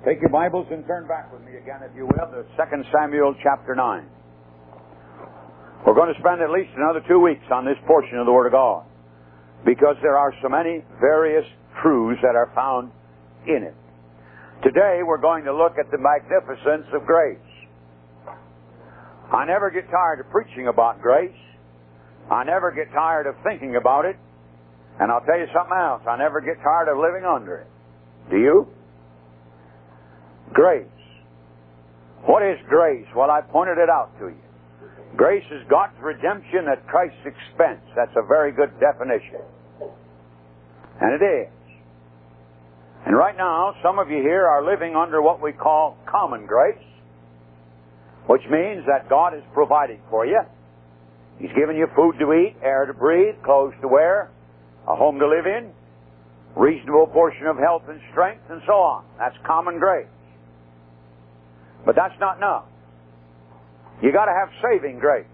Take your Bibles and turn back with me again, if you will, to 2 Samuel chapter 9. We're going to spend at least another 2 weeks on this portion of the Word of God, because there are so many various truths that are found in it. Today we're going to look at the magnificence of grace. I never get tired of preaching about grace. I never get tired of thinking about it. And I'll tell you something else. I never get tired of living under it. Do you? Grace. What is grace? Well, I pointed it out to you. Grace is God's redemption at Christ's expense. That's a very good definition. And it is. And right now, some of you here are living under what we call common grace, which means that God is providing for you. He's given you food to eat, air to breathe, clothes to wear, a home to live in, reasonable portion of health and strength, and so on. That's common grace. But that's not enough. You got to have saving grace.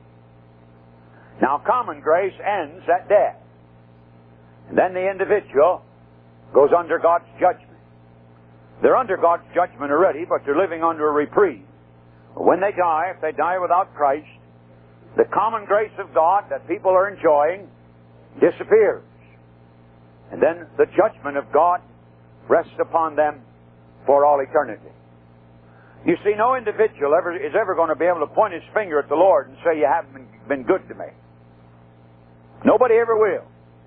Now, common grace ends at death. And then the individual goes under God's judgment. They're under God's judgment already, but they're living under a reprieve. When they die, if they die without Christ, the common grace of God that people are enjoying disappears. And then the judgment of God rests upon them for all eternity. You see, no individual is ever going to be able to point his finger at the Lord and say, you haven't been good to me. Nobody ever will.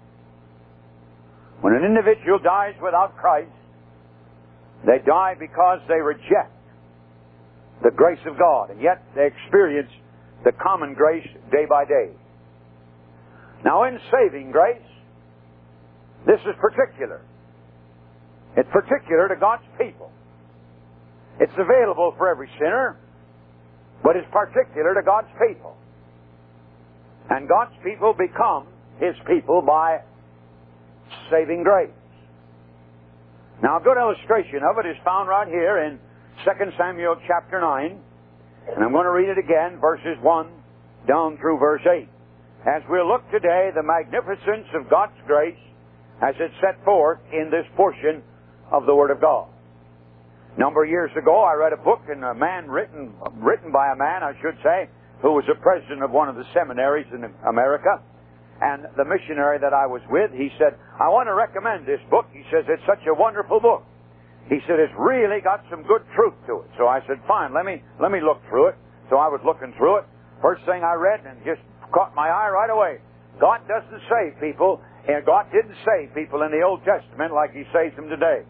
When an individual dies without Christ, they die because they reject the grace of God, and yet they experience the common grace day by day. Now, in saving grace, this is particular. It's particular to God's people. It's available for every sinner, but it's particular to God's people. And God's people become His people by saving grace. Now, a good illustration of it is found right here in 2 Samuel chapter 9, and I'm going to read it again, verses 1 down through verse 8. As we'll look today, the magnificence of God's grace as it's set forth in this portion of the Word of God. A number of years ago, I read a book, and a man written by a man, I should say, who was a president of one of the seminaries in America. And the missionary that I was with, he said, I want to recommend this book. He says, it's such a wonderful book. He said, it's really got some good truth to it. So I said, fine, let me look through it. So I was looking through it. First thing I read, and just caught my eye right away. God doesn't save people, and God didn't save people in the Old Testament like He saves them today.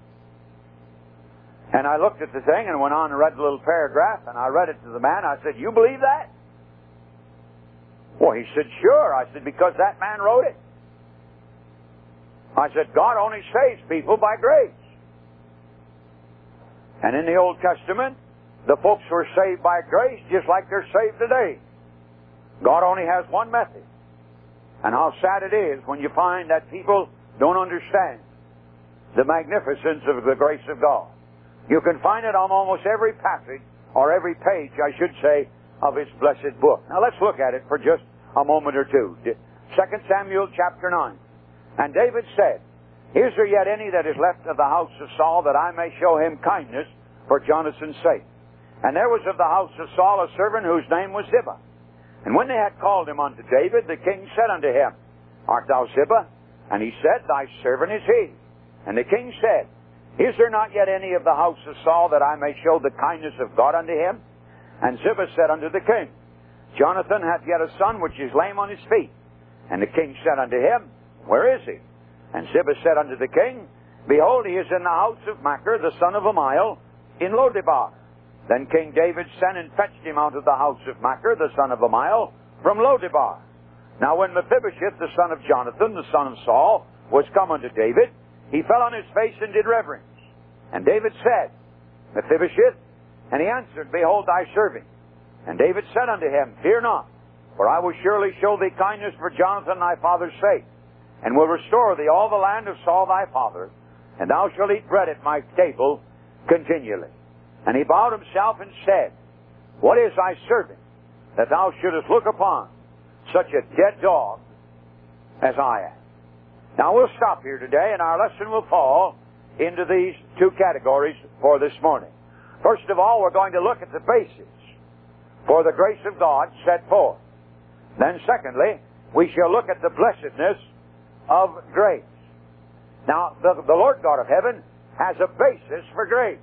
And I looked at the thing and went on and read the little paragraph, and I read it to the man. I said, you believe that? Well, he said, sure. I said, because that man wrote it. I said, God only saves people by grace. And in the Old Testament, the folks were saved by grace just like they're saved today. God only has one method. And how sad it is when you find that people don't understand the magnificence of the grace of God. You can find it on almost every passage, or every page, I should say, of His blessed book. Now let's look at it for just a moment or two. 2 Samuel chapter 9. And David said, is there yet any that is left of the house of Saul, that I may show him kindness for Jonathan's sake? And there was of the house of Saul a servant whose name was Ziba. And when they had called him unto David, the king said unto him, art thou Ziba? And he said, thy servant is he. And the king said, is there not yet any of the house of Saul, that I may show the kindness of God unto him? And Ziba said unto the king, Jonathan hath yet a son which is lame on his feet. And the king said unto him, where is he? And Ziba said unto the king, behold, he is in the house of Machir, the son of Ammiel, in Lodebar. Then King David sent and fetched him out of the house of Machir, the son of Ammiel, from Lodebar. Now when Mephibosheth, the son of Jonathan, the son of Saul, was come unto David, he fell on his face and did reverence. And David said, Mephibosheth? And he answered, behold thy servant. And David said unto him, fear not, for I will surely show thee kindness for Jonathan thy father's sake, and will restore thee all the land of Saul thy father, and thou shalt eat bread at my table continually. And he bowed himself and said, what is thy servant, that thou shouldest look upon such a dead dog as I am? Now we'll stop here today, and our lesson will fall into these two categories for this morning. First of all, we're going to look at the basis for the grace of God set forth. Then secondly, we shall look at the blessedness of grace. Now, the Lord God of heaven has a basis for grace.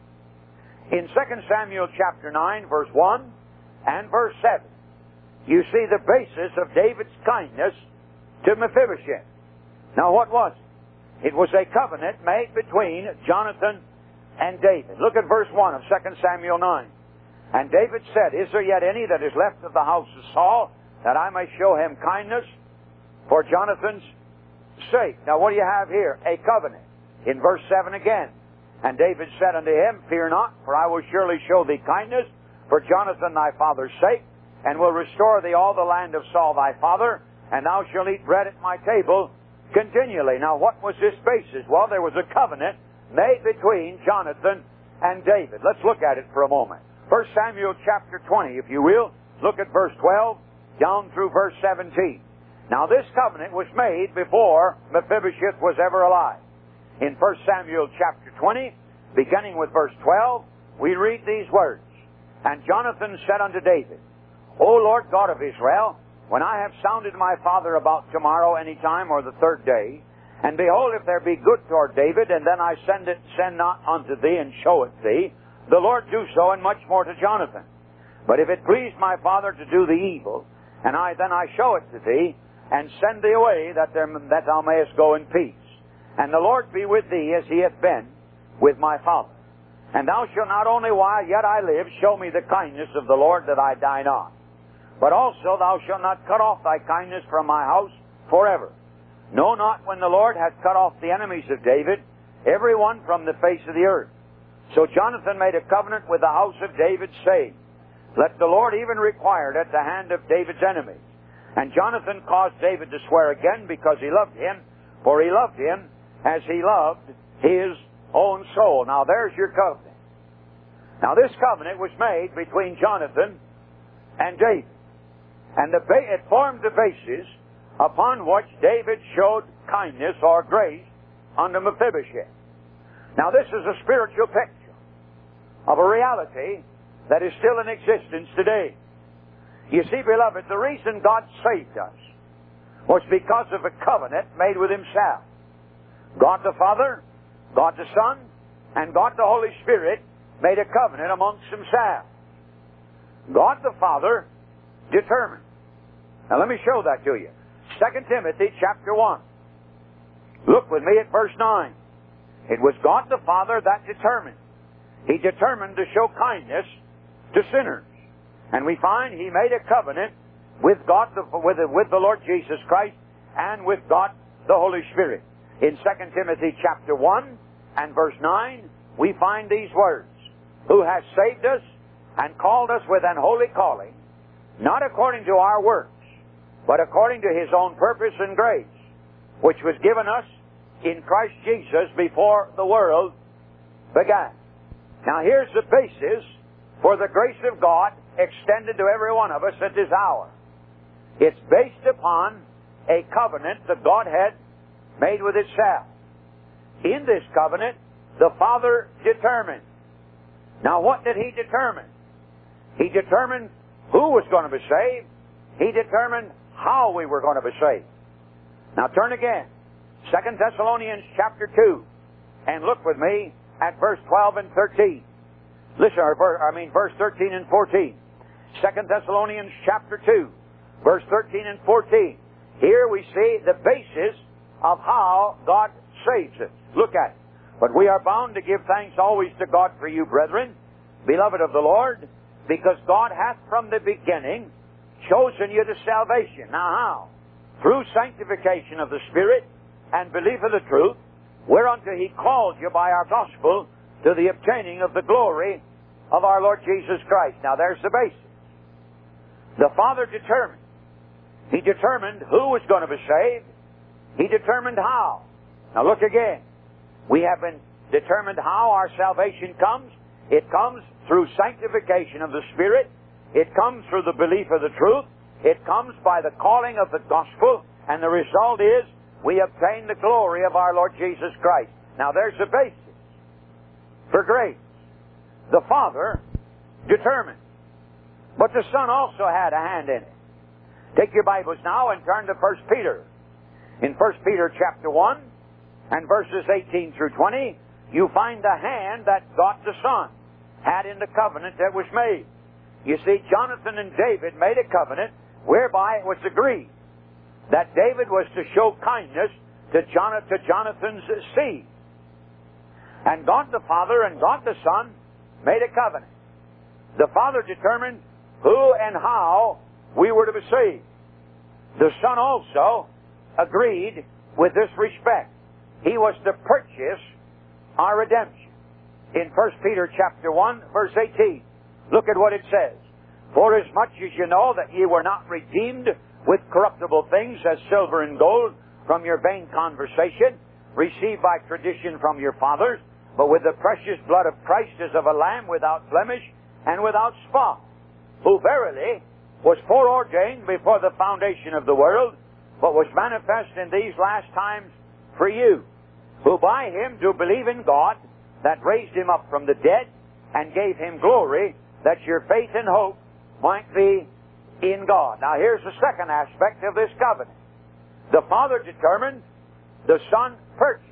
In 2 Samuel chapter 9, verse 1 and verse 7, you see the basis of David's kindness to Mephibosheth. Now, what was it? It was a covenant made between Jonathan and David. Look at verse 1 of 2 Samuel 9. And David said, Is there yet any that is left of the house of Saul, that I may show him kindness for Jonathan's sake? Now, what do you have here? A covenant. In verse 7 again. And David said unto him, Fear not, for I will surely show thee kindness for Jonathan thy father's sake, and will restore thee all the land of Saul thy father, and thou shalt eat bread at my table continually. Now, what was this basis? Well, there was a covenant made between Jonathan and David. Let's look at it for a moment. 1 Samuel chapter 20, if you will. Look at verse 12 down through verse 17. Now, this covenant was made before Mephibosheth was ever alive. In 1 Samuel chapter 20, beginning with verse 12, we read these words. And Jonathan said unto David, O Lord God of Israel, when I have sounded my father about tomorrow any time or the third day, and behold, if there be good toward David, and then I send not unto thee and show it thee, the Lord do so, and much more to Jonathan. But if it please my father to do thee evil, and then I show it to thee, and send thee away, that thou mayest go in peace. And the Lord be with thee as he hath been with my father. And thou shalt not only while yet I live show me the kindness of the Lord, that I die not, but also thou shalt not cut off thy kindness from my house forever. Know not when the Lord hath cut off the enemies of David, every one from the face of the earth. So Jonathan made a covenant with the house of David, saying, Let the Lord even require it at the hand of David's enemies. And Jonathan caused David to swear again, because he loved him, for he loved him as he loved his own soul. Now there's your covenant. Now this covenant was made between Jonathan and David. And it formed the basis upon which David showed kindness or grace unto Mephibosheth. Now this is a spiritual picture of a reality that is still in existence today. You see, beloved, the reason God saved us was because of a covenant made with Himself. God the Father, God the Son, and God the Holy Spirit made a covenant amongst themselves. God the Father determined. Now let me show that to you. 2 Timothy chapter 1. Look with me at verse 9. It was God the Father that determined. He determined to show kindness to sinners. And we find He made a covenant with God, with the Lord Jesus Christ, and with God the Holy Spirit. In 2 Timothy chapter 1 and verse 9, we find these words. Who has saved us and called us with an holy calling, not according to our works, but according to His own purpose and grace, which was given us in Christ Jesus before the world began. Now here's the basis for the grace of God extended to every one of us at this hour. It's based upon a covenant the Godhead made with itself. In this covenant, the Father determined. Now what did He determine? He determined who was going to be saved. He determined how we were going to be saved. Now turn again. 2 Thessalonians chapter 2. And look with me at verse 12 and 13. Listen, verse 13 and 14. 2 Thessalonians chapter 2, verse 13 and 14. Here we see the basis of how God saves us. Look at it. But we are bound to give thanks always to God for you, brethren, beloved of the Lord, because God hath from the beginning chosen you to salvation. Now how? Through sanctification of the Spirit and belief of the truth, whereunto He called you by our gospel to the obtaining of the glory of our Lord Jesus Christ. Now there's the basis. The Father determined. He determined who was going to be saved. He determined how. Now look again. We have been determined how our salvation comes. It comes through sanctification of the Spirit. It comes through the belief of the truth. It comes by the calling of the gospel. And the result is we obtain the glory of our Lord Jesus Christ. Now there's the basis for grace. The Father determined. But the Son also had a hand in it. Take your Bibles now and turn to 1 Peter. In 1 Peter chapter 1 and verses 18 through 20, you find the hand that God the Son had in the covenant that was made. You see, Jonathan and David made a covenant whereby it was agreed that David was to show kindness to Jonathan's seed. And God the Father and God the Son made a covenant. The Father determined who and how we were to be saved. The Son also agreed with this respect. He was to purchase our redemption. In 1 Peter chapter 1, verse 18, look at what it says. For as much as you know that ye were not redeemed with corruptible things as silver and gold from your vain conversation, received by tradition from your fathers, but with the precious blood of Christ as of a lamb without blemish and without spot, who verily was foreordained before the foundation of the world, but was manifest in these last times for you, who by him do believe in God, that raised him up from the dead, and gave him glory, that your faith and hope might be in God. Now here's the second aspect of this covenant. The Father determined, the Son purchased.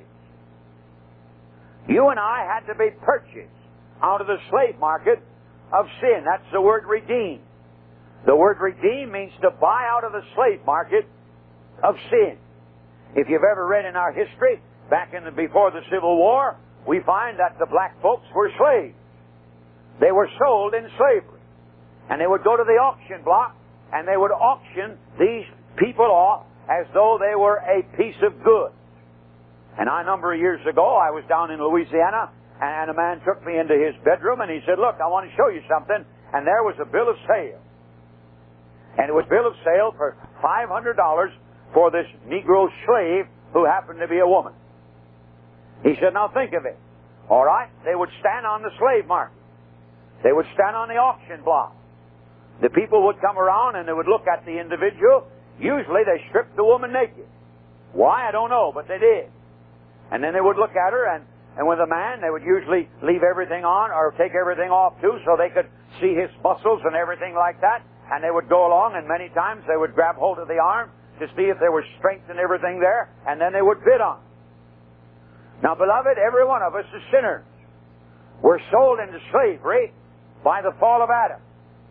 You and I had to be purchased out of the slave market of sin. That's the word redeemed. The word redeem means to buy out of the slave market of sin. If you've ever read in our history, before the Civil War, we find that the black folks were slaves. They were sold in slavery. And they would go to the auction block and they would auction these people off as though they were a piece of goods. And a number of years ago, I was down in Louisiana, and a man took me into his bedroom and he said, look, I want to show you something. And there was a bill of sale. And it was a bill of sale for $500 for this Negro slave who happened to be a woman. He said, now think of it. All right, they would stand on the slave market. They would stand on the auction block. The people would come around and they would look at the individual. Usually they stripped the woman naked. Why? I don't know, but they did. And then they would look at her, and with a man, they would usually leave everything on or take everything off too so they could see his muscles and everything like that. And they would go along, and many times they would grab hold of the arm to see if there was strength and everything there, and then they would bid on it. Now, beloved, every one of us is sinners. We're sold into slavery by the fall of Adam.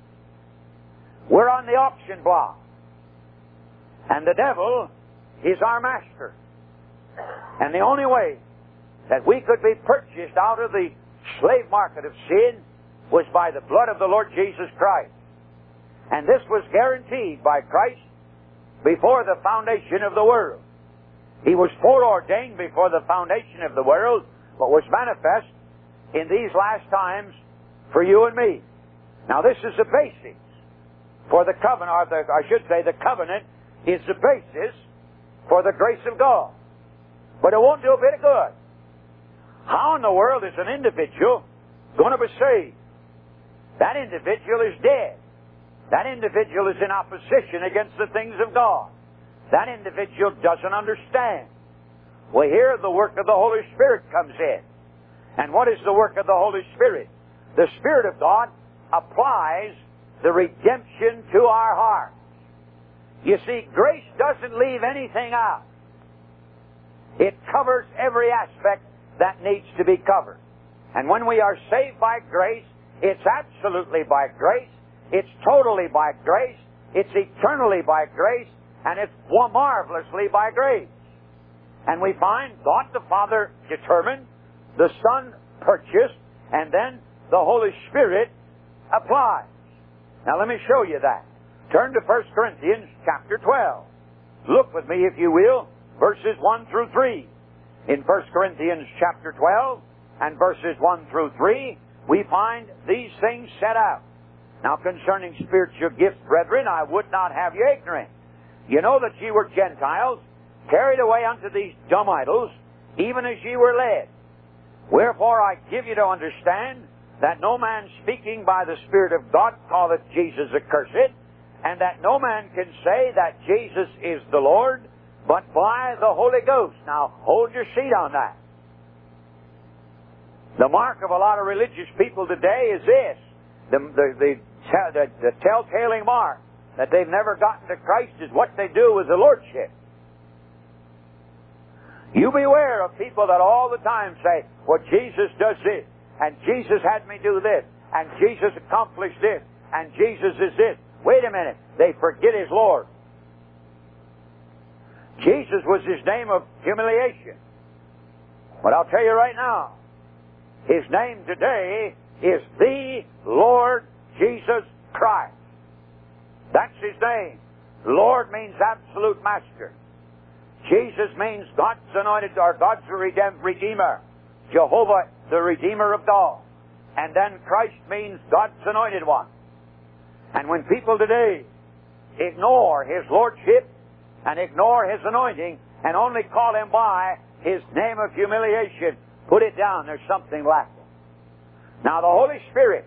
We're on the auction block. And the devil is our master. And the only way that we could be purchased out of the slave market of sin was by the blood of the Lord Jesus Christ. And this was guaranteed by Christ before the foundation of the world. He was foreordained before the foundation of the world, but was manifest in these last times for you and me. Now this is the basis for the covenant, or the covenant is the basis for the grace of God. But it won't do a bit of good. How in the world is an individual going to be saved? That individual is dead. That individual is in opposition against the things of God. That individual doesn't understand. Well, here the work of the Holy Spirit comes in. And what is the work of the Holy Spirit? The Spirit of God applies the redemption to our hearts. You see, grace doesn't leave anything out. It covers every aspect that needs to be covered. And when we are saved by grace, it's absolutely by grace, it's totally by grace, it's eternally by grace, and it's marvelously by grace. And we find God the Father determined, the Son purchased, and then the Holy Spirit applies. Now let me show you that. Turn to 1 Corinthians chapter 12. Look with me, if you will, verses 1 through 3. In 1 Corinthians chapter 12 and verses 1 through 3, we find these things set out. Now concerning spiritual gifts, brethren, I would not have you ignorant. You know that ye were Gentiles, carried away unto these dumb idols, even as ye were led. Wherefore I give you to understand that no man speaking by the Spirit of God calleth Jesus accursed, and that no man can say that Jesus is the Lord, but by the Holy Ghost. Now, hold your seat on that. The mark of a lot of religious people today is this. The telltale mark that they've never gotten to Christ is what they do with the Lordship. You beware of people that all the time say, well, Jesus does this, and Jesus had me do this, and Jesus accomplished this, and Jesus is this. Wait a minute. They forget His Lord. Jesus was His name of humiliation. But I'll tell you right now, His name today is the Lord Jesus Christ. That's His name. Lord means absolute master. Jesus means God's anointed, or God's Redeemer. Jehovah, the Redeemer of God. And then Christ means God's anointed one. And when people today ignore His Lordship and ignore His anointing and only call Him by His name of humiliation, put it down, there's something lacking. Now the Holy Spirit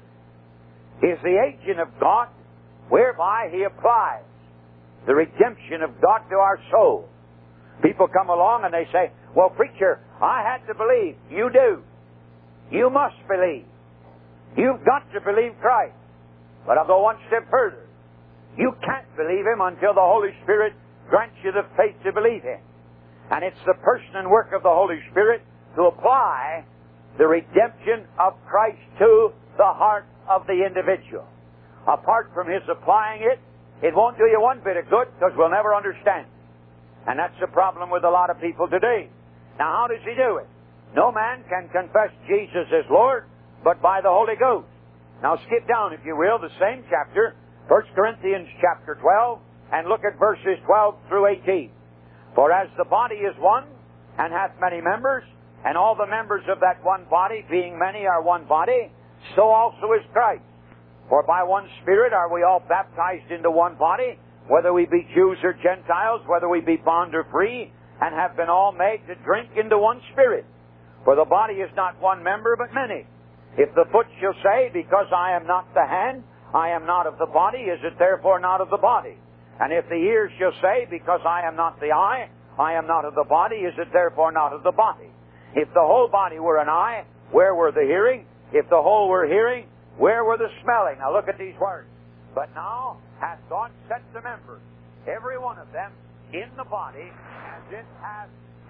is the agent of God whereby He applies the redemption of God to our soul. People come along and they say, well, preacher, I had to believe. You do. You must believe. You've got to believe Christ. But I'll go one step further. You can't believe Him until the Holy Spirit grants you the faith to believe Him. And it's the person and work of the Holy Spirit to apply the redemption of Christ to the heart of the individual. Apart from His applying it, it won't do you one bit of good because we'll never understand it. And that's the problem with a lot of people today. Now, how does He do it? No man can confess Jesus as Lord but by the Holy Ghost. Now, skip down, if you will, the same chapter, 1 Corinthians chapter 12, and look at verses 12 through 18. For as the body is one, and hath many members, and all the members of that one body, being many, are one body, so also is Christ. For by one Spirit are we all baptized into one body, whether we be Jews or Gentiles, whether we be bond or free, and have been all made to drink into one Spirit. For the body is not one member, but many. If the foot shall say, because I am not the hand, I am not of the body, is it therefore not of the body? And if the ear shall say, because I am not the eye, I am not of the body, is it therefore not of the body? If the whole body were an eye, where were the hearing? If the whole were hearing, where were the smelling? Now look at these words. But now hath God set the members, every one of them, in the body, as it hath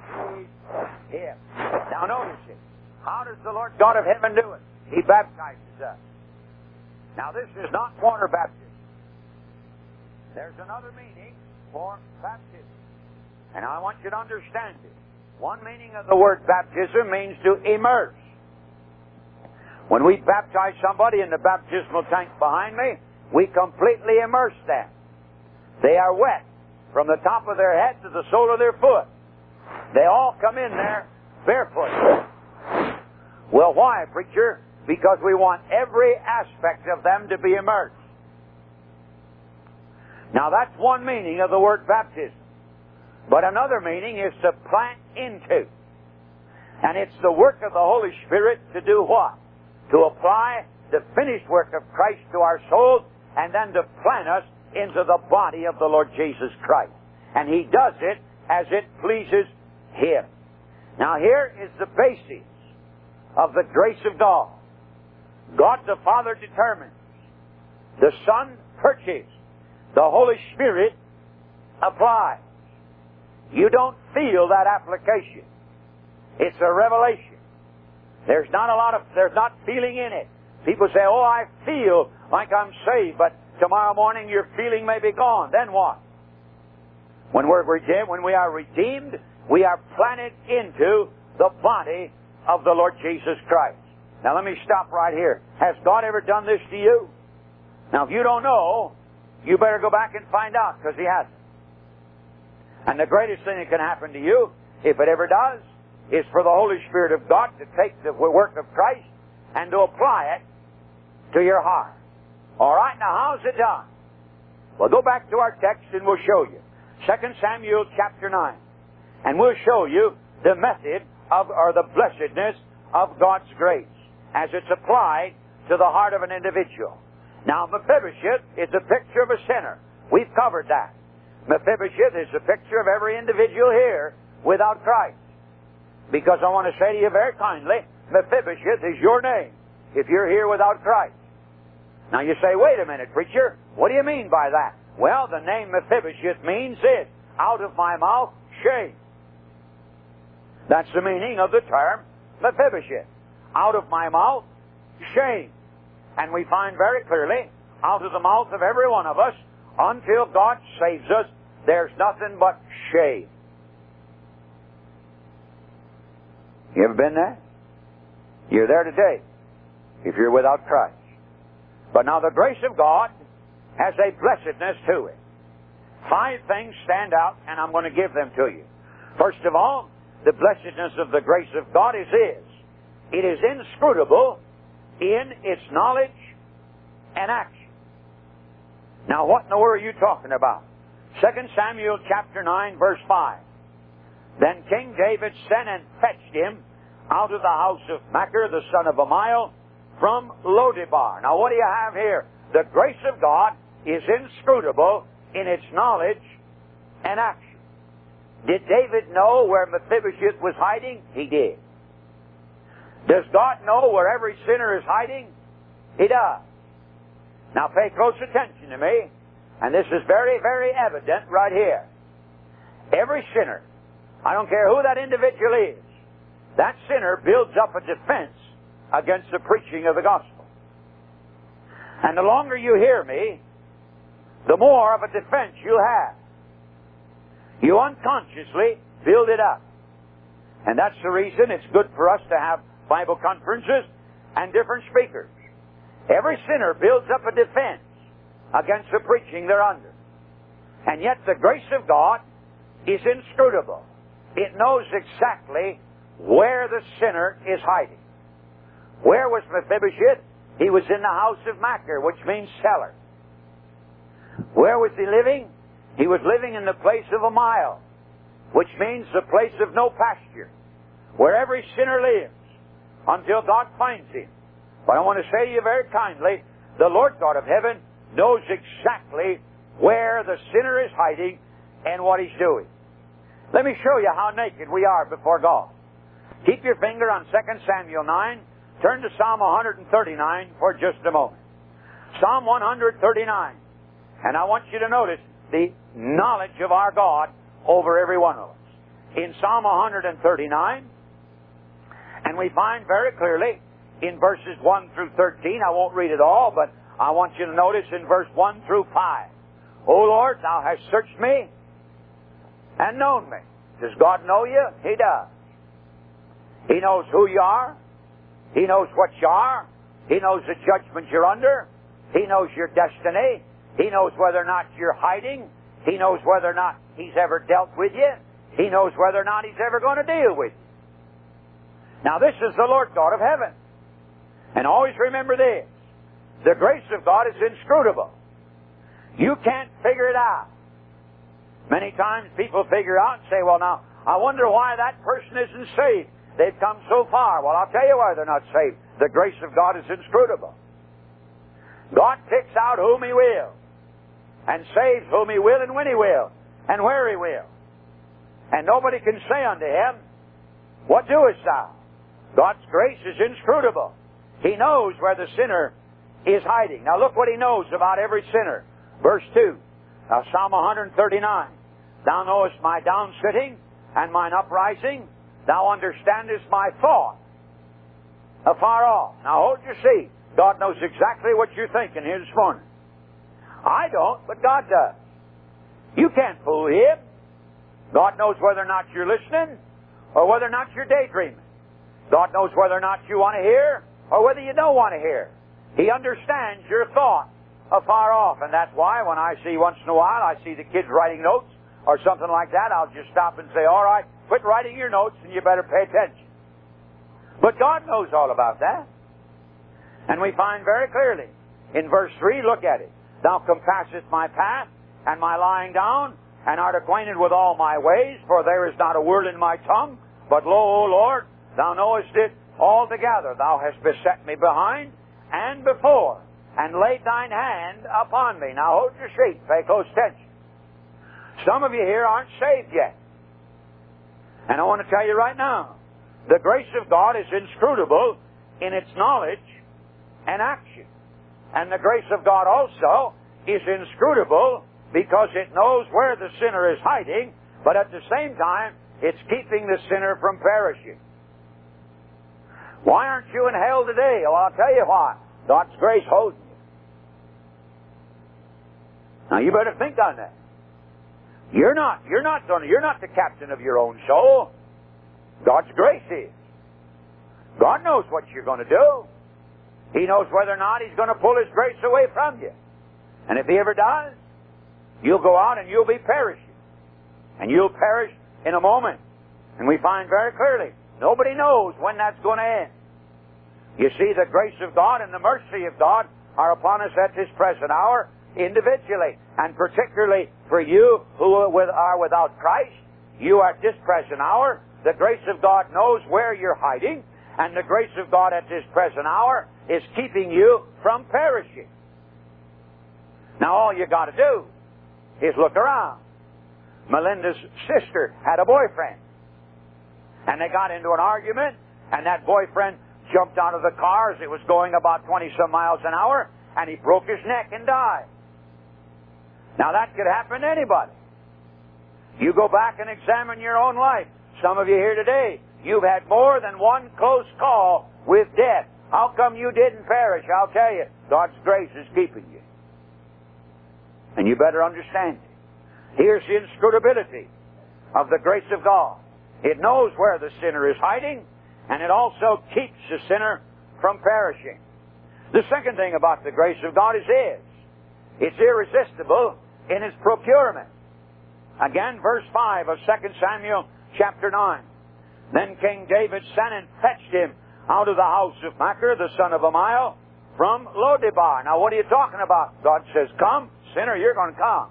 pleased Him. Now notice it. How does the Lord God of heaven do it? He baptizes us. Now this is not water baptism. There's another meaning for baptism. And I want you to understand it. One meaning of the word baptism means to immerse. When we baptize somebody in the baptismal tank behind me, we completely immerse them. They are wet from the top of their head to the sole of their foot. They all come in there barefoot. Well, why, preacher? Because we want every aspect of them to be immersed. Now, that's one meaning of the word baptism. But another meaning is to plant into. And it's the work of the Holy Spirit to do what? To apply the finished work of Christ to our souls and then to plant us into the body of the Lord Jesus Christ. And He does it as it pleases Him. Now, here is the basis of the grace of God. God the Father determines. The Son purchased. The Holy Spirit applies. You don't feel that application. It's a revelation. There's not feeling in it. People say, oh, I feel like I'm saved, but tomorrow morning your feeling may be gone. Then what? When we are redeemed, we are planted into the body of the Lord Jesus Christ. Now let me stop right here. Has God ever done this to you? Now if you don't know, you better go back and find out, because He hasn't. And the greatest thing that can happen to you, if it ever does, is for the Holy Spirit of God to take the work of Christ and to apply it to your heart. All right, now how's it done? Well, go back to our text and we'll show you. 2 Samuel chapter 9. And we'll show you the method or the blessedness of God's grace as it's applied to the heart of an individual. Now, Mephibosheth is a picture of a sinner. We've covered that. Mephibosheth is a picture of every individual here without Christ. Because I want to say to you very kindly, Mephibosheth is your name if you're here without Christ. Now you say, wait a minute, preacher, what do you mean by that? Well, the name Mephibosheth means this: out of my mouth, shame. That's the meaning of the term Mephibosheth. Out of my mouth, shame. And we find very clearly, out of the mouth of every one of us, until God saves us, there's nothing but shame. You ever been there? You're there today, if you're without Christ. But now the grace of God has a blessedness to it. 5 things stand out, and I'm going to give them to you. First of all, the blessedness of the grace of God is this: it is inscrutable in its knowledge and action. Now, what in the world are you talking about? 2 Samuel chapter 9, verse 5. Then King David sent and fetched him out of the house of Machir, the son of Amiel, from Lodebar. Now, what do you have here? The grace of God is inscrutable in its knowledge and action. Did David know where Mephibosheth was hiding? He did. Does God know where every sinner is hiding? He does. Now pay close attention to me, and this is very, very evident right here. Every sinner, I don't care who that individual is, that sinner builds up a defense against the preaching of the gospel. And the longer you hear me, the more of a defense you'll have. You unconsciously build it up. And that's the reason it's good for us to have Bible conferences and different speakers. Every sinner builds up a defense against the preaching they're under. And yet the grace of God is inscrutable. It knows exactly where the sinner is hiding. Where was Mephibosheth? He was in the house of Machir, which means cellar. Where was he living? He was living in the place of Amiel, which means the place of no pasture, where every sinner lives until God finds him. But I want to say to you very kindly, the Lord God of heaven knows exactly where the sinner is hiding and what he's doing. Let me show you how naked we are before God. Keep your finger on 2 Samuel 9. Turn to Psalm 139 for just a moment. Psalm 139. And I want you to notice the knowledge of our God over every one of us. In Psalm 139, and we find very clearly in verses 1 through 13, I won't read it all, but I want you to notice in verse 1 through 5. O Lord, Thou hast searched me and known me. Does God know you? He does. He knows who you are. He knows what you are. He knows the judgment you're under. He knows your destiny. He knows whether or not you're hiding. He knows whether or not He's ever dealt with you. He knows whether or not He's ever going to deal with you. Now this is the Lord God of heaven. And always remember this: the grace of God is inscrutable. You can't figure it out. Many times people figure out and say, well now, I wonder why that person isn't saved. They've come so far. Well, I'll tell you why they're not saved. The grace of God is inscrutable. God picks out whom He will, and saves whom He will, and when He will, and where He will. And nobody can say unto Him, what doest thou? God's grace is inscrutable. He knows where the sinner is hiding. Now look what He knows about every sinner. Verse 2, now Psalm 139. Thou knowest my down sitting and mine uprising. Thou understandest my thought afar off. Now hold your seat. God knows exactly what you're thinking here this morning. I don't, but God does. You can't fool Him. God knows whether or not you're listening or whether or not you're daydreaming. God knows whether or not you want to hear or whether you don't want to hear. He understands your thought afar off. And that's why when I see once in a while, I see the kids writing notes or something like that, I'll just stop and say, all right, quit writing your notes and you better pay attention. But God knows all about that. And we find very clearly in verse 3, look at it. Thou compassest my path and my lying down, and art acquainted with all my ways, for there is not a word in my tongue. But lo, O Lord, Thou knowest it altogether. Thou hast beset me behind and before, and laid Thine hand upon me. Now hold your seat, pay close attention. Some of you here aren't saved yet. And I want to tell you right now, the grace of God is inscrutable in its knowledge and action. And the grace of God also is inscrutable because it knows where the sinner is hiding, but at the same time, it's keeping the sinner from perishing. Why aren't you in hell today? Well, I'll tell you why. God's grace holds you. Now, you better think on that. You're not the captain of your own soul. God's grace is. God knows what you're going to do. He knows whether or not He's going to pull His grace away from you. And if He ever does, you'll go out and you'll be perishing. And you'll perish in a moment. And we find very clearly, nobody knows when that's going to end. You see, the grace of God and the mercy of God are upon us at this present hour, individually. And particularly for you who are without Christ, you at this present hour, the grace of God knows where you're hiding, and the grace of God at this present hour is keeping you from perishing. Now all you got to do is look around. Melinda's sister had a boyfriend, and they got into an argument, and that boyfriend jumped out of the car as it was going about 20-some miles an hour, and he broke his neck and died. Now that could happen to anybody. You go back and examine your own life. Some of you here today, you've had more than one close call with death. How come you didn't perish? I'll tell you, God's grace is keeping you. And you better understand it. Here's the inscrutability of the grace of God. It knows where the sinner is hiding, and it also keeps the sinner from perishing. The second thing about the grace of God is this. It's irresistible in its procurement. Again, verse 5 of 2 Samuel chapter 9. Then King David sent and fetched him out of the house of Machir, the son of Amiel, from Lo-debar. Now, what are you talking about? God says, come, sinner, you're going to come.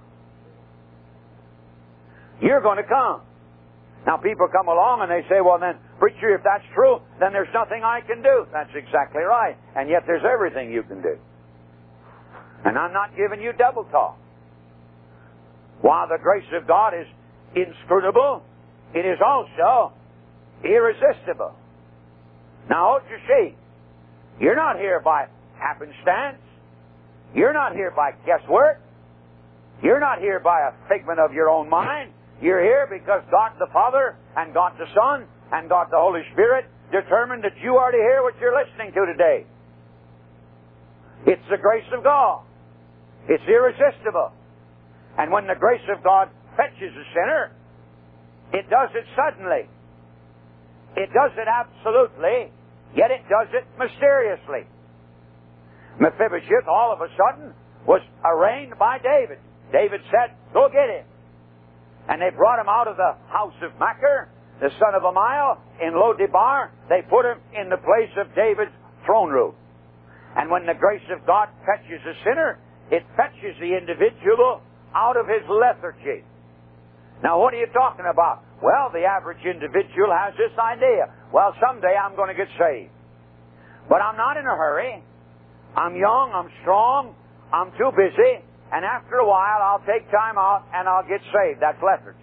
You're going to come. Now, people come along and they say, well, then, preacher, if that's true, then there's nothing I can do. That's exactly right. And yet there's everything you can do. And I'm not giving you double talk. While the grace of God is inscrutable, it is also irresistible. Now, hold your seat. You're not here by happenstance. You're not here by guesswork. You're not here by a figment of your own mind. You're here because God the Father and God the Son and God the Holy Spirit determined that you are to hear what you're listening to today. It's the grace of God. It's irresistible. And when the grace of God fetches a sinner, it does it suddenly. It does it absolutely, yet it does it mysteriously. Mephibosheth, all of a sudden, was arraigned by David. David said, go get him. And they brought him out of the house of Machir, the son of Amiel, in Lo-debar. They put him in the place of David's throne room. And when the grace of God fetches a sinner, it fetches the individual out of his lethargy. Now, what are you talking about? Well, the average individual has this idea. Well, someday I'm going to get saved. But I'm not in a hurry. I'm young, I'm strong, I'm too busy, and after a while I'll take time out and I'll get saved. That's lethargy.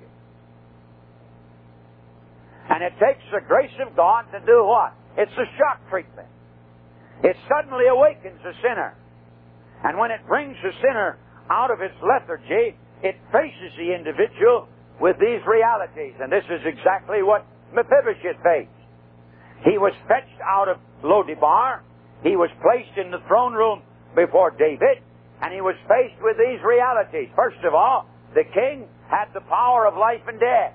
And it takes the grace of God to do what? It's a shock treatment. It suddenly awakens the sinner. And when it brings the sinner out of its lethargy, it faces the individual with these realities. And this is exactly what Mephibosheth faced. He was fetched out of Lo-debar. He was placed in the throne room before David. And he was faced with these realities. First of all, the king had the power of life and death.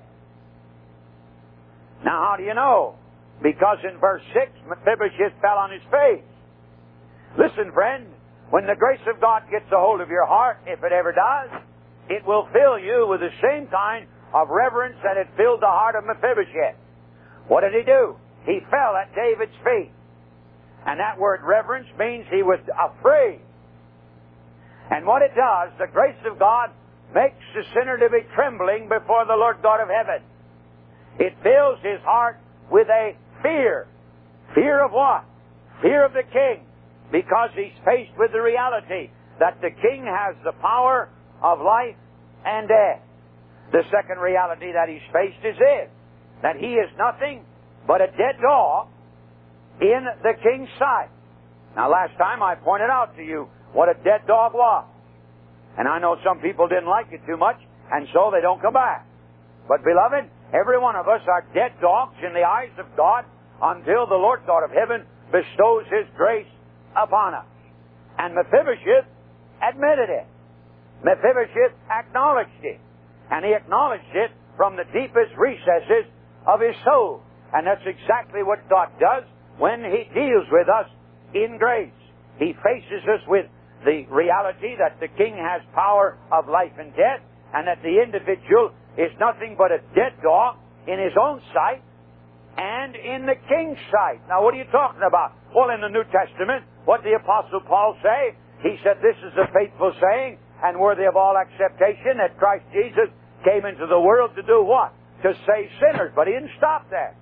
Now, how do you know? Because in verse 6, Mephibosheth fell on his face. Listen, friend, when the grace of God gets a hold of your heart, if it ever does, it will fill you with the same kind of reverence that it filled the heart of Mephibosheth. What did he do? He fell at David's feet. And that word reverence means he was afraid. And what it does, the grace of God makes the sinner to be trembling before the Lord God of heaven. It fills his heart with a fear. Fear of what? Fear of the king. Because he's faced with the reality that the king has the power of life and death. The second reality that he's faced is this, that he is nothing but a dead dog in the king's sight. Now, last time I pointed out to you what a dead dog was. And I know some people didn't like it too much, and so they don't come back. But, beloved, every one of us are dead dogs in the eyes of God until the Lord God of heaven bestows His grace upon us. And Mephibosheth admitted it. Mephibosheth acknowledged it. And he acknowledged it from the deepest recesses of his soul. And that's exactly what God does when He deals with us in grace. He faces us with the reality that the king has power of life and death, and that the individual is nothing but a dead dog in his own sight and in the king's sight. Now, what are you talking about? Well, in the New Testament, what did the Apostle Paul say? He said, this is a faithful saying and worthy of all acceptation, that Christ Jesus came into the world to do what? To save sinners. But He didn't stop there.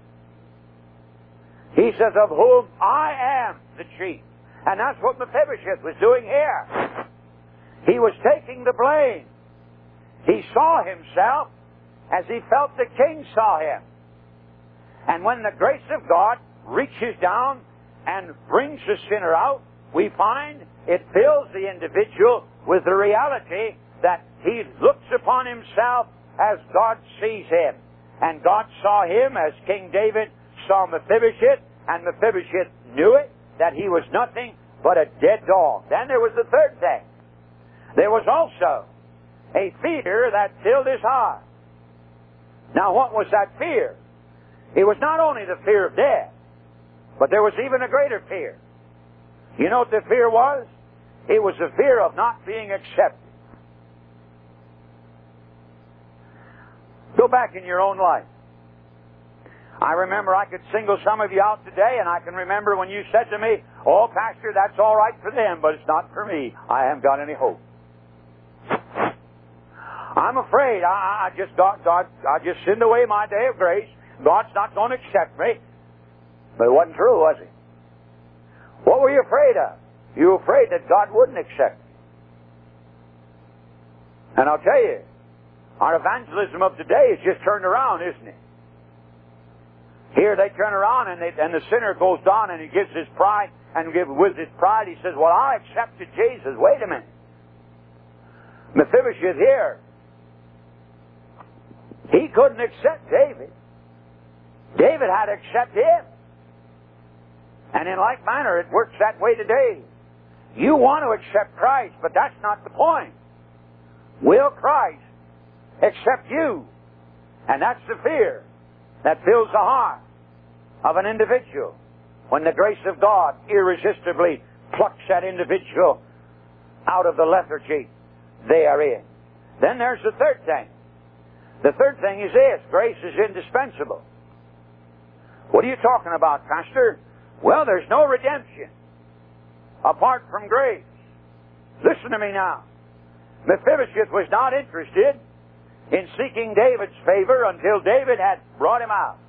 He says, of whom I am the chief. And that's what Mephibosheth was doing here. He was taking the blame. He saw himself as he felt the king saw him. And when the grace of God reaches down and brings the sinner out, we find it fills the individual with the reality that he looks upon himself as God sees him. And God saw him as King David saw Mephibosheth, and Mephibosheth knew it, that he was nothing but a dead dog. Then there was the third thing. There was also a fear that filled his heart. Now, what was that fear? It was not only the fear of death, but there was even a greater fear. You know what the fear was? It was the fear of not being accepted. Go back in your own life. I remember I could single some of you out today, and I can remember when you said to me, oh, Pastor, that's all right for them, but it's not for me. I haven't got any hope. I'm afraid I just sinned away my day of grace. God's not going to accept me. But it wasn't true, was it? What were you afraid of? You were afraid that God wouldn't accept you. And I'll tell you, our evangelism of today is just turned around, isn't it? Here they turn around and the sinner goes down and he gives his pride, and with his pride he says, well, I accepted Jesus. Wait a minute. Mephibosheth here, he couldn't accept David. David had to accept him. And in like manner, it works that way today. You want to accept Christ, but that's not the point. Will Christ accept you? And that's the fear that fills the heart of an individual when the grace of God irresistibly plucks that individual out of the lethargy they are in. Then there's the third thing. The third thing is this: grace is indispensable. What are you talking about, Pastor? Well, there's no redemption apart from grace. Listen to me now. Mephibosheth was not interested in seeking David's favor until David had brought him out.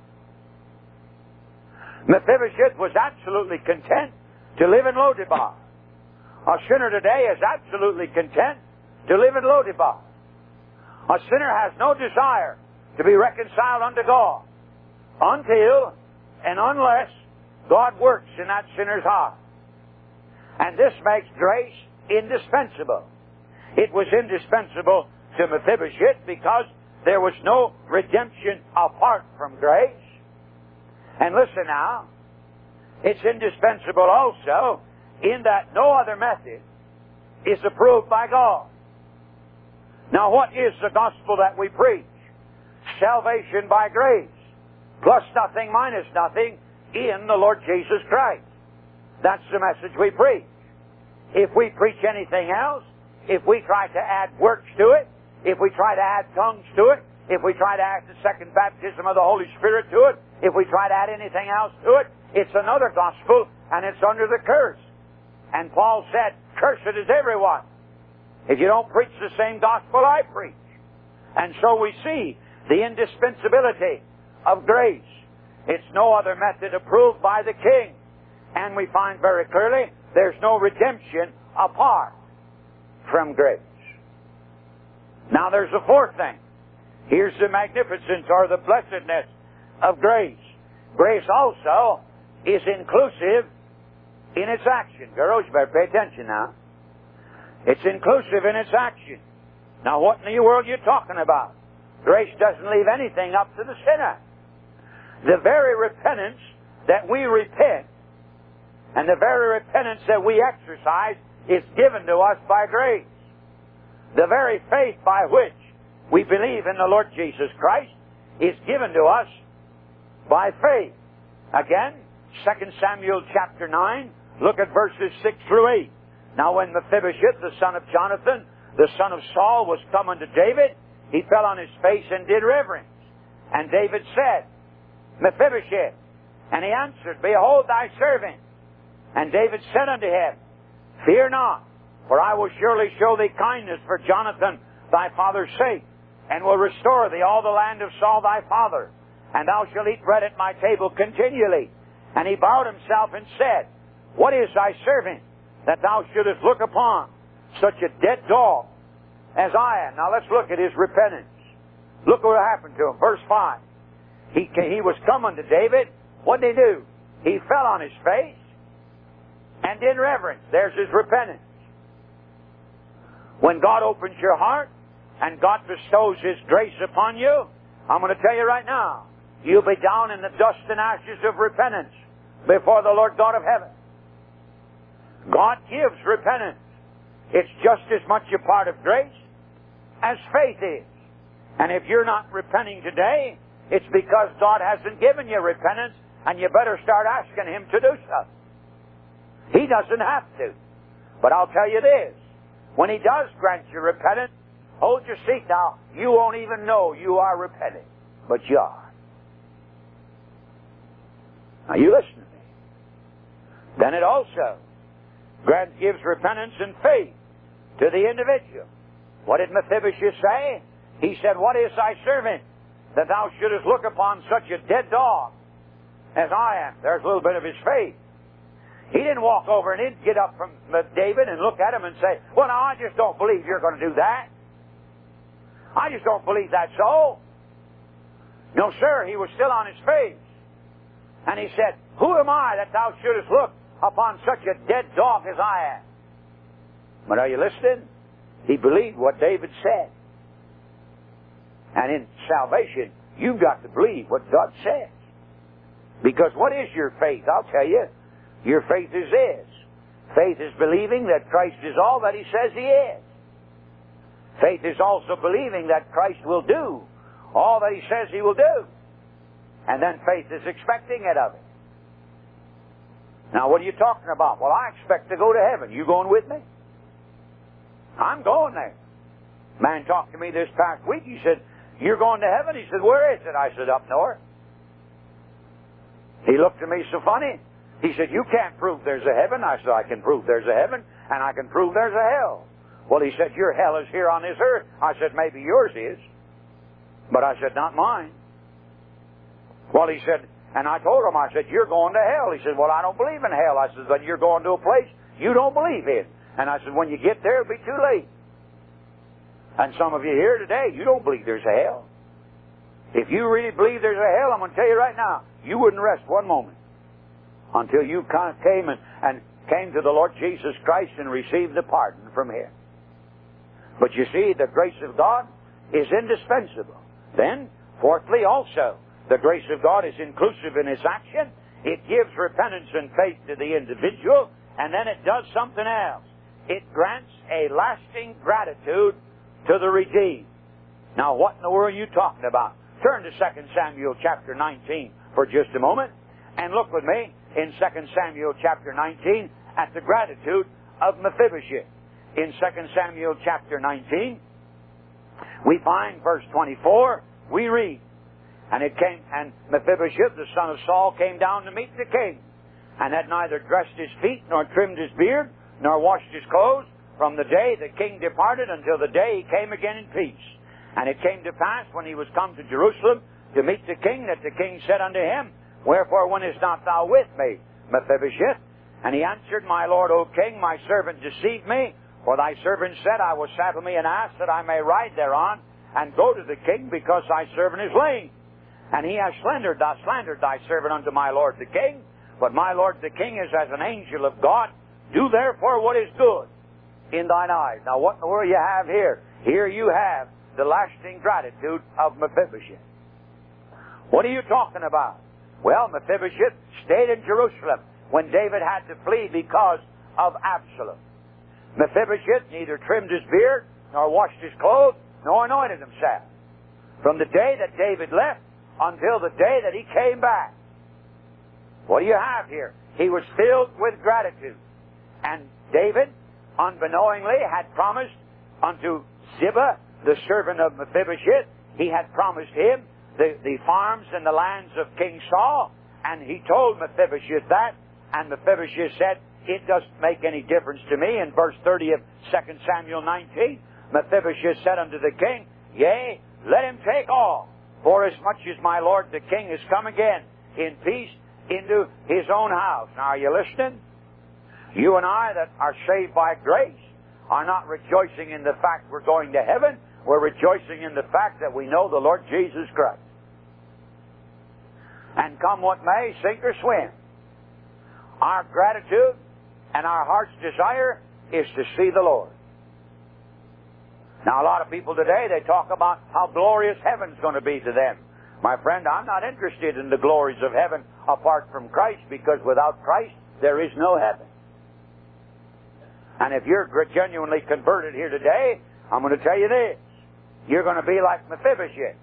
Mephibosheth was absolutely content to live in Lo-debar. A sinner today is absolutely content to live in Lo-debar. A sinner has no desire to be reconciled unto God until and unless God works in that sinner's heart. And this makes grace indispensable. It was indispensable to Mephibosheth because there was no redemption apart from grace. And listen now, it's indispensable also in that no other method is approved by God. Now, what is the gospel that we preach? Salvation by grace, plus nothing, minus nothing, in the Lord Jesus Christ. That's the message we preach. If we preach anything else, if we try to add works to it, if we try to add tongues to it, if we try to add the second baptism of the Holy Spirit to it, if we try to add anything else to it, it's another gospel, and it's under the curse. And Paul said, cursed is everyone if you don't preach the same gospel I preach. And so we see the indispensability of grace. It's no other method approved by the King. And we find very clearly there's no redemption apart from grace. Now there's a fourth thing. Here's the magnificence or the blessedness of grace. grace also is inclusive in its action. Girls, you better pay attention now. It's inclusive in its action. Now, what in the world are you talking about? Grace doesn't leave anything up to the sinner. The very repentance that we repent and the very repentance that we exercise is given to us by grace. The very faith by which we believe in the Lord Jesus Christ is given to us by faith. Again, 2 Samuel chapter 9, look at verses 6 through 8. Now when Mephibosheth, the son of Jonathan, the son of Saul, was come unto David, he fell on his face and did reverence. And David said, Mephibosheth. And he answered, Behold thy servant. And David said unto him, Fear not, for I will surely show thee kindness for Jonathan thy father's sake, and will restore thee all the land of Saul thy father, and thou shalt eat bread at my table continually. And he bowed himself and said, What is thy servant, that thou shouldest look upon such a dead dog as I am? Now let's look at his repentance. Look what happened to him. Verse 5. He was come unto David. What did he do? He fell on his face and did reverence. There's his repentance. When God opens your heart and God bestows His grace upon you, I'm going to tell you right now, you'll be down in the dust and ashes of repentance before the Lord God of heaven. God gives repentance. It's just as much a part of grace as faith is. And if you're not repenting today, it's because God hasn't given you repentance, and you better start asking Him to do so. He doesn't have to. But I'll tell you this, when He does grant you repentance, hold your seat now. You won't even know you are repenting, but you are. Now you listen to me. Then it also gives repentance and faith to the individual. What did Mephibosheth say? He said, What is thy servant, that thou shouldest look upon such a dead dog as I am? There's a little bit of his faith. He didn't walk over and he'd get up from David and look at him and say, Well, now, I just don't believe you're going to do that. I just don't believe that's so. No, sir, he was still on his face. And he said, Who am I that thou shouldest look upon such a dead dog as I am? But are you listening? He believed what David said. And in salvation, you've got to believe what God says. Because what is your faith? I'll tell you. Your faith is this. Faith is believing that Christ is all that He says He is. Faith is also believing that Christ will do all that He says He will do. And then faith is expecting it of Him. Now, what are you talking about? Well, I expect to go to heaven. You going with me? I'm going there. Man talked to me this past week. He said, You're going to heaven? He said, Where is it? I said, Up north. He looked at me so funny. He said, You can't prove there's a heaven. I said, I can prove there's a heaven, and I can prove there's a hell. Well, he said, Your hell is here on this earth. I said, Maybe yours is. But I said, Not mine. Well, he said, and I told him, I said, You're going to hell. He said, Well, I don't believe in hell. I said, But you're going to a place you don't believe in. And I said, When you get there, it'll be too late. And some of you here today, you don't believe there's a hell. If you really believe there's a hell, I'm going to tell you right now, you wouldn't rest one moment until you came and came to the Lord Jesus Christ and received the pardon from Him. But you see, the grace of God is indispensable. Then, fourthly also, the grace of God is inclusive in its action. It gives repentance and faith to the individual, and then it does something else. It grants a lasting gratitude to the redeemed. Now, what in the world are you talking about? Turn to 2 Samuel chapter 19 for just a moment, and look with me in 2 Samuel chapter 19 at the gratitude of Mephibosheth. In 2 Samuel chapter 19, we find verse 24, we read, And Mephibosheth, the son of Saul, came down to meet the king, and had neither dressed his feet, nor trimmed his beard, nor washed his clothes, from the day the king departed until the day he came again in peace. And it came to pass, when he was come to Jerusalem to meet the king, that the king said unto him, Wherefore wentest not thou with me, Mephibosheth? And he answered, My lord, O king, my servant deceived me, for thy servant said, I will saddle me an ass, that I may ride thereon, and go to the king, because thy servant is lame. And he has slandered thy servant unto my lord the king. But my lord the king is as an angel of God. Do therefore what is good in thine eyes. Now what in the world you have here? Here you have the lasting gratitude of Mephibosheth. What are you talking about? Well, Mephibosheth stayed in Jerusalem when David had to flee because of Absalom. Mephibosheth neither trimmed his beard, nor washed his clothes, nor anointed himself, from the day that David left until the day that he came back. What do you have here? He was filled with gratitude. And David, unbeknowingly, had promised unto Ziba, the servant of Mephibosheth, he had promised him the farms and the lands of King Saul, and he told Mephibosheth that, and Mephibosheth said, it doesn't make any difference to me. In verse 30 of 2 Samuel 19, Mephibosheth said unto the king, Yea, let him take all, for as much as my lord the king is come again in peace into his own house. Now, are you listening? You and I that are saved by grace are not rejoicing in the fact we're going to heaven. We're rejoicing in the fact that we know the Lord Jesus Christ. And come what may, sink or swim, our gratitude and our heart's desire is to see the Lord. Now, a lot of people today, they talk about how glorious heaven's going to be to them. My friend, I'm not interested in the glories of heaven apart from Christ, because without Christ, there is no heaven. And if you're genuinely converted here today, I'm going to tell you this. You're going to be like Mephibosheth.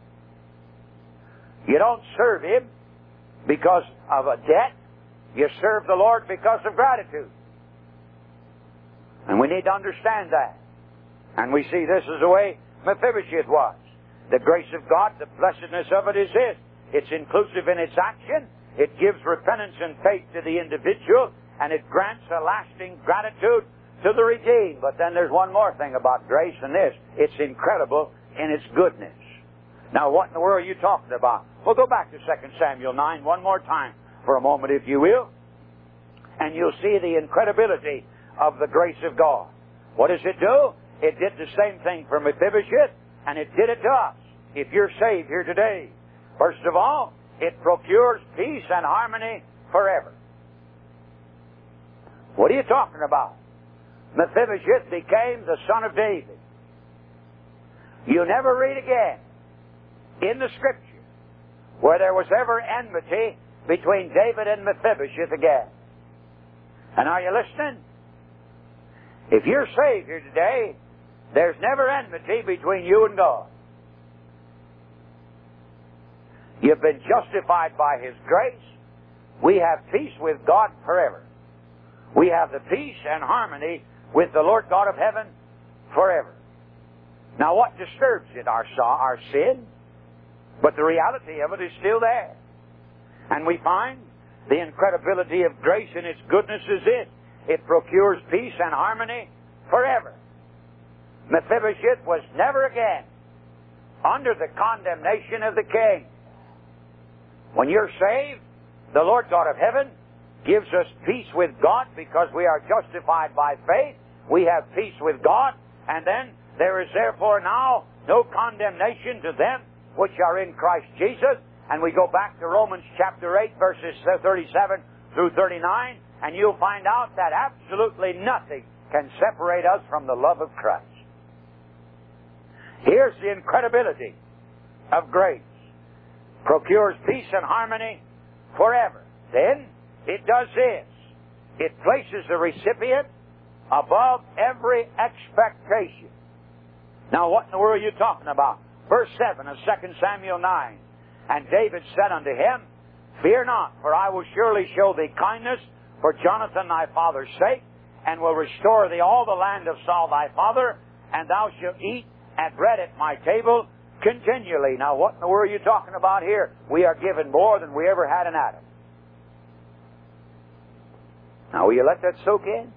You don't serve Him because of a debt. You serve the Lord because of gratitude. And we need to understand that. And we see this is the way Mephibosheth was. The grace of God, the blessedness of it is this. It's inclusive in its action. It gives repentance and faith to the individual, and it grants a lasting gratitude to the redeemed. But then there's one more thing about grace, and this. It's incredible in its goodness. Now, what in the world are you talking about? Well, go back to 2 Samuel 9 one more time for a moment, if you will, and you'll see the incredibility of the grace of God. What does it do? It did the same thing for Mephibosheth, and it did it to us. If you're saved here today, first of all, it procures peace and harmony forever. What are you talking about? Mephibosheth became the son of David. You never read again in the Scripture where there was ever enmity between David and Mephibosheth again. And are you listening? If you're saved here today, there's never enmity between you and God. You've been justified by His grace. We have peace with God forever. We have the peace and harmony with the Lord God of heaven forever. Now, what disturbs it? Our sin. But the reality of it is still there. And we find the incredibility of grace in its goodness is this. It procures peace and harmony forever. Mephibosheth was never again under the condemnation of the king. When you're saved, the Lord God of heaven gives us peace with God because we are justified by faith. We have peace with God, and then there is therefore now no condemnation to them which are in Christ Jesus. And we go back to Romans chapter 8, verses 37 through 39, and you'll find out that absolutely nothing can separate us from the love of Christ. Here's the incredibility of grace. Procures peace and harmony forever. Then it does this. It places the recipient above every expectation. Now, what in the world are you talking about? Verse 7 of 2 Samuel 9. And David said unto him, Fear not, for I will surely show thee kindness for Jonathan thy father's sake, and will restore thee all the land of Saul thy father, and thou shalt eat and bread at my table continually. Now, what in the world are you talking about here? We are given more than we ever had in Adam. Now, will you let that soak in?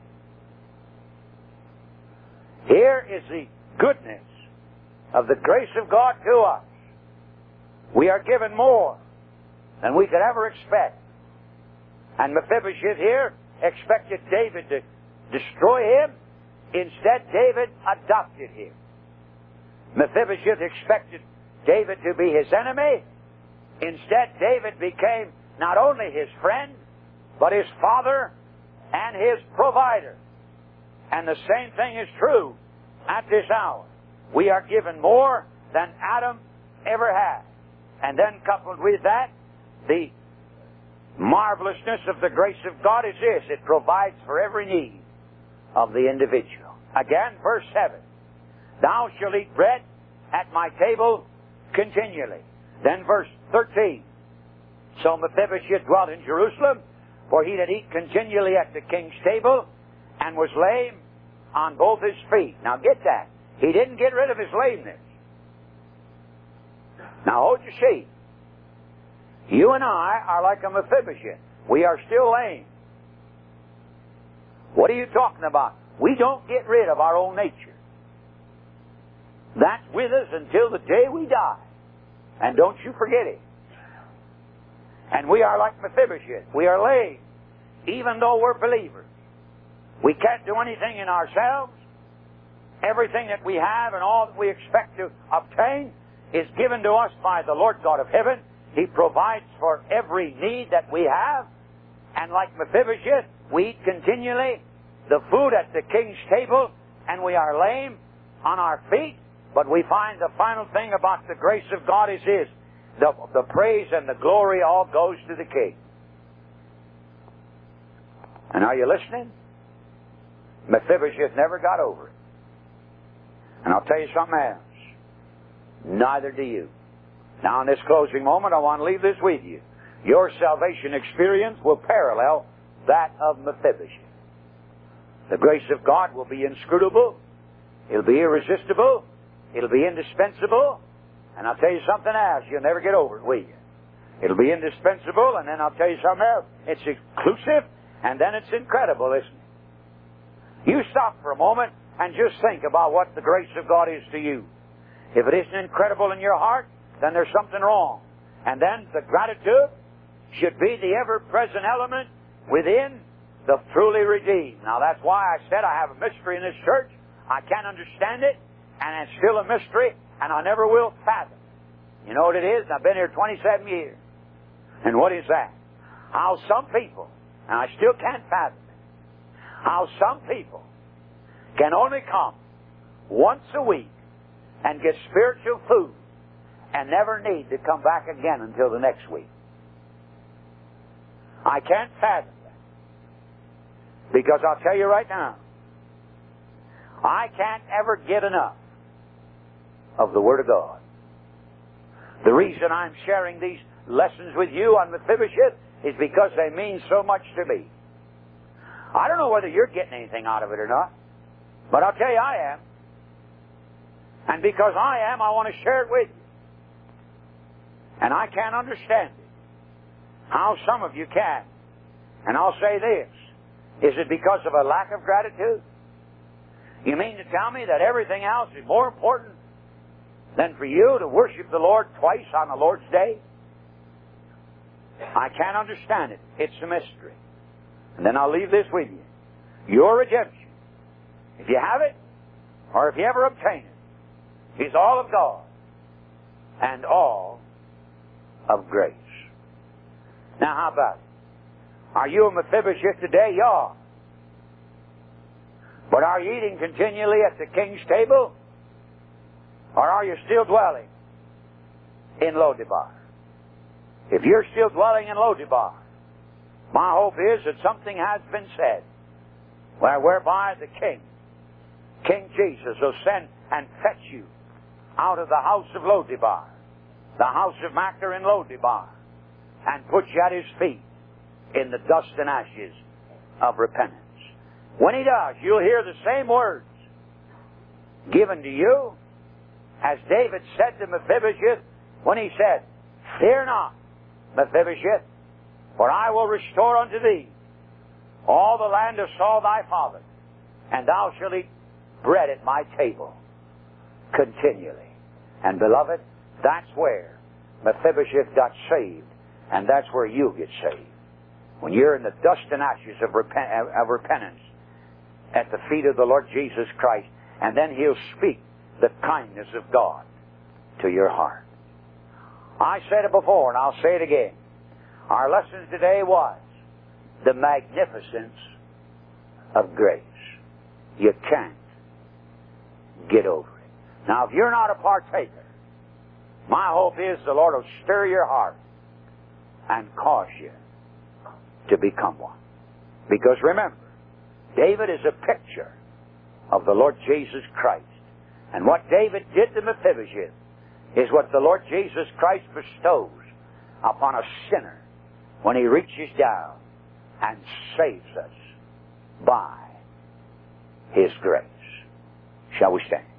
Here is the goodness of the grace of God to us. We are given more than we could ever expect. And Mephibosheth here expected David to destroy him. Instead, David adopted him. Mephibosheth expected David to be his enemy. Instead, David became not only his friend, but his father and his provider. And the same thing is true at this hour. We are given more than Adam ever had. And then coupled with that, the marvelousness of the grace of God is this: it provides for every need of the individual. Again, verse 7. Thou shalt eat bread at my table continually. Then verse 13. So Mephibosheth dwelt in Jerusalem, for he did eat continually at the king's table, and was lame on both his feet. Now get that. He didn't get rid of his lameness. Now hold your seat. You and I are like a Mephibosheth. We are still lame. What are you talking about? We don't get rid of our own nature. That's with us until the day we die. And don't you forget it. And we are like Mephibosheth. We are lame, even though we're believers. We can't do anything in ourselves. Everything that we have and all that we expect to obtain is given to us by the Lord God of heaven. He provides for every need that we have. And like Mephibosheth, we eat continually the food at the king's table, and we are lame on our feet. But we find the final thing about the grace of God is this: the praise and the glory all goes to the king. And are you listening? Mephibosheth never got over it. And I'll tell you something else. Neither do you. Now in this closing moment, I want to leave this with you. Your salvation experience will parallel that of Mephibosheth. The grace of God will be inscrutable. It'll be irresistible. It'll be indispensable. And I'll tell you something else. You'll never get over it, will you? It'll be indispensable, and then I'll tell you something else. It's exclusive, and then it's incredible, isn't it? You stop for a moment and just think about what the grace of God is to you. If it isn't incredible in your heart, then there's something wrong. And then the gratitude should be the ever-present element within the truly redeemed. Now that's why I said I have a mystery in this church. I can't understand it, and it's still a mystery, and I never will fathom. You know what it is? I've been here 27 years. And what is that? How some people, and I still can't fathom it, how some people can only come once a week and get spiritual food and never need to come back again until the next week. I can't fathom that. Because I'll tell you right now, I can't ever get enough of the Word of God. The reason I'm sharing these lessons with you on Mephibosheth is because they mean so much to me. I don't know whether you're getting anything out of it or not, but I'll tell you I am. And because I am, I want to share it with you. And I can't understand it. How some of you can. And I'll say this. Is it because of a lack of gratitude? You mean to tell me that everything else is more important than for you to worship the Lord twice on the Lord's Day? I can't understand it. It's a mystery. And then I'll leave this with you. Your redemption, if you have it, or if you ever obtain it, is all of God and all of grace. Now, how about it? Are you a Mephibosheth today? You are. But are you eating continually at the king's table? Or are you still dwelling in Lodebar? If you're still dwelling in Lodebar, my hope is that something has been said whereby the King Jesus, will send and fetch you out of the house of Lodebar, the house of Machir in Lodebar, and put you at His feet in the dust and ashes of repentance. When He does, you'll hear the same words given to you as David said to Mephibosheth when he said, "Fear not, Mephibosheth, for I will restore unto thee all the land of Saul thy father, and thou shalt eat bread at my table continually." And beloved, that's where Mephibosheth got saved, and that's where you get saved. When you're in the dust and ashes of repentance at the feet of the Lord Jesus Christ, and then He'll speak the kindness of God to your heart. I said it before, and I'll say it again. Our lesson today was the magnificence of grace. You can't get over it. Now, if you're not a partaker, my hope is the Lord will stir your heart and cause you to become one. Because remember, David is a picture of the Lord Jesus Christ. And what David did to Mephibosheth is what the Lord Jesus Christ bestows upon a sinner when He reaches down and saves us by His grace. Shall we stand?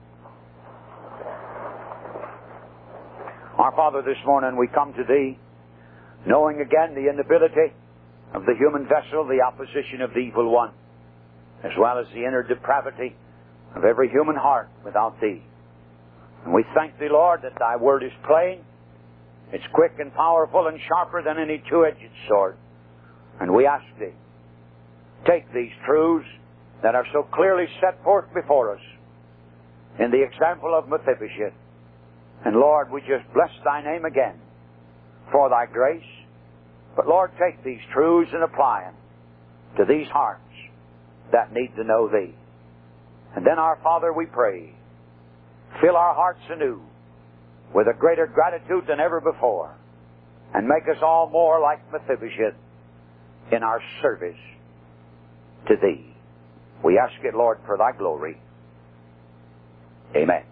Our Father, this morning we come to Thee, knowing again the inability of the human vessel, the opposition of the evil one, as well as the inner depravity of every human heart without Thee. And we thank Thee, Lord, that Thy Word is plain. It's quick and powerful and sharper than any two-edged sword. And we ask Thee, take these truths that are so clearly set forth before us in the example of Mephibosheth. And Lord, we just bless Thy name again for Thy grace. But Lord, take these truths and apply them to these hearts that need to know Thee. And then, our Father, we pray, fill our hearts anew with a greater gratitude than ever before, and make us all more like Mephibosheth in our service to Thee. We ask it, Lord, for Thy glory. Amen.